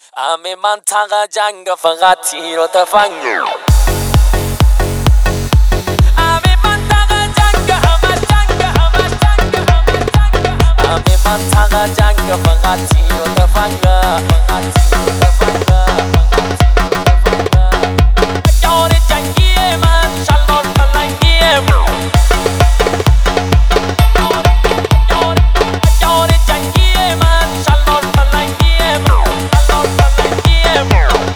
همه منطقه جنگ فقط تیر و تفنگ. همه منطقه جنگ، همه جنگ، همه جنگ، همه منطقه جنگ فقط تیر و تفنگ، فقط تیر و تفنگ. یار جنگی من شلوار پلنگی من، یار جنگی من شلوار پلنگی من، شلوار پلنگی من.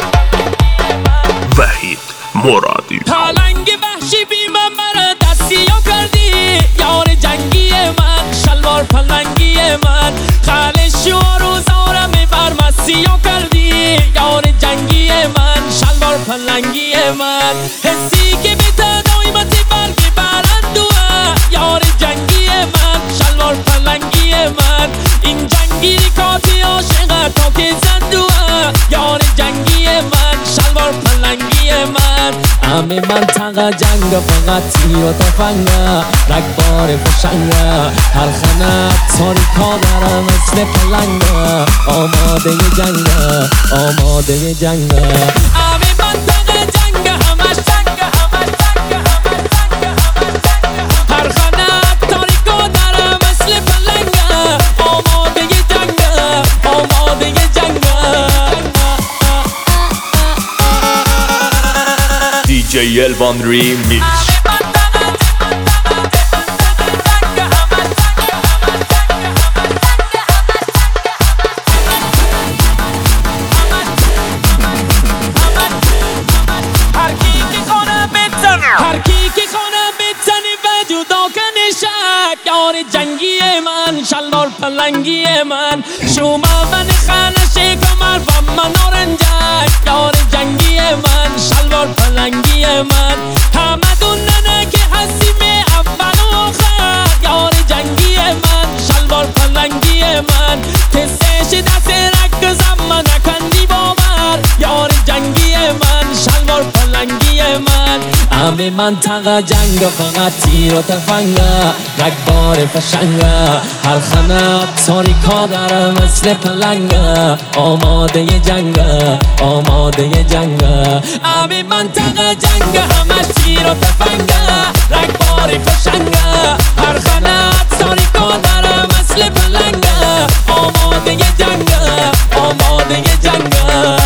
وحید مرادی پلنگ وحشی بی من مرا دستیو کردی، یار جنگی من شلوار پلنگی من. خالشی و روزارم برمسیو کردی، یار جنگی من شلوار پلنگی من. حسی که بی تدایمتی برگی برندوه، یار جنگی من شلوار پلنگی من. این جنگی ریکاتی عاشقه تا که زندوه، یار جنگی من شلوار پلنگی من. همه منطقه جنگ فقط تیر و تفنگه، رگبار فشنگه، هر خانه تاریکا داره مثل پلنگه. آماده جنگه، آماده جنگه. همه منطقه جنگ، همش جنگ، همش جنگ، همش جنگ، همش جنگ. هر خانه تاریکا داره مثل پلنگه. آماده جنگه، آماده جنگه. DJ Elvan Remix. هر کی که خانه بزنی و جدا کنی شک، یار جنگی من شلوار پلنگی من. شما من خانه کمر و من نارنجک، یار جنگی من شلوار پلنگی من. همه دوننه که هستیم اول و آخر، یار جنگی من شلوار پلنگی من. تستش دست رکزم من نکندی باور، یار جنگی من شلوار پلنگی من. همه منطقه جنگ فقط تیر و تفنگه، رگبار فشنگه، هر خانه تاریکا داره مثل پلنگه. آماده جنگه، آماده جنگه. همه منطقه جنگ، همش تیر و تفنگه، رگبار فشنگه، هر خانه تاریکا داره مثل پلنگه. آماده جنگه، آماده جنگه.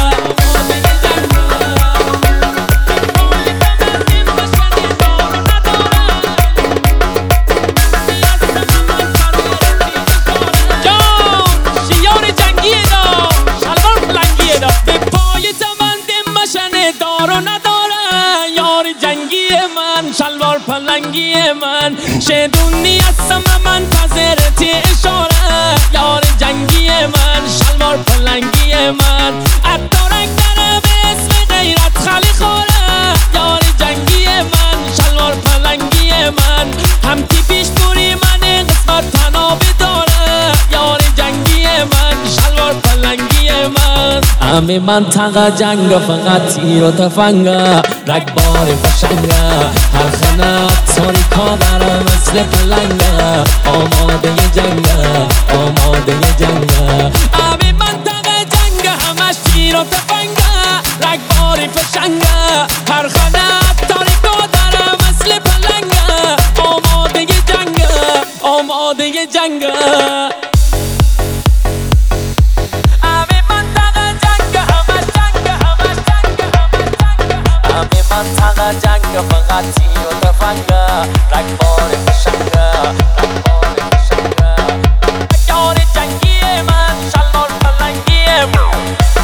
شلوار پلنگی من شدونی هستم من پذیرتی اشاره، یار جنگی من شلوار پلنگی من. اتارک داره به اسم غیرت خالی خوره، یار جنگی من شلوار پلنگی من. هم تیپیش دوری من قسمت تنابی داره، یار جنگی من شلوار پلنگی من. همه منطقه جنگ فقط تیر و تفنگه، رگبار فشنگه، هر خانه تاریکا داره مثل پلنگه. آماده جنگه، آماده جنگه. همه منطقه جنگ، همش تیر و تفنگه، رگبار فشنگه، هر خانه تاریکا داره مثل پلنگه. آماده جنگه، آماده جنگه. منطقه جنگ فقط تیر و تفنگه، رگبار فشنگه، رگبار فشنگه. یار جنگی من شلوار پلنگی من،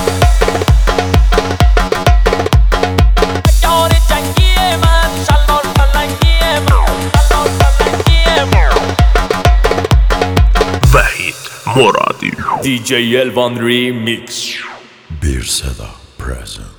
یار جنگی من شلوار پلنگی من، شلوار پلنگی من. وحید مرادی DJ Elvan Remix. Bir Seda present.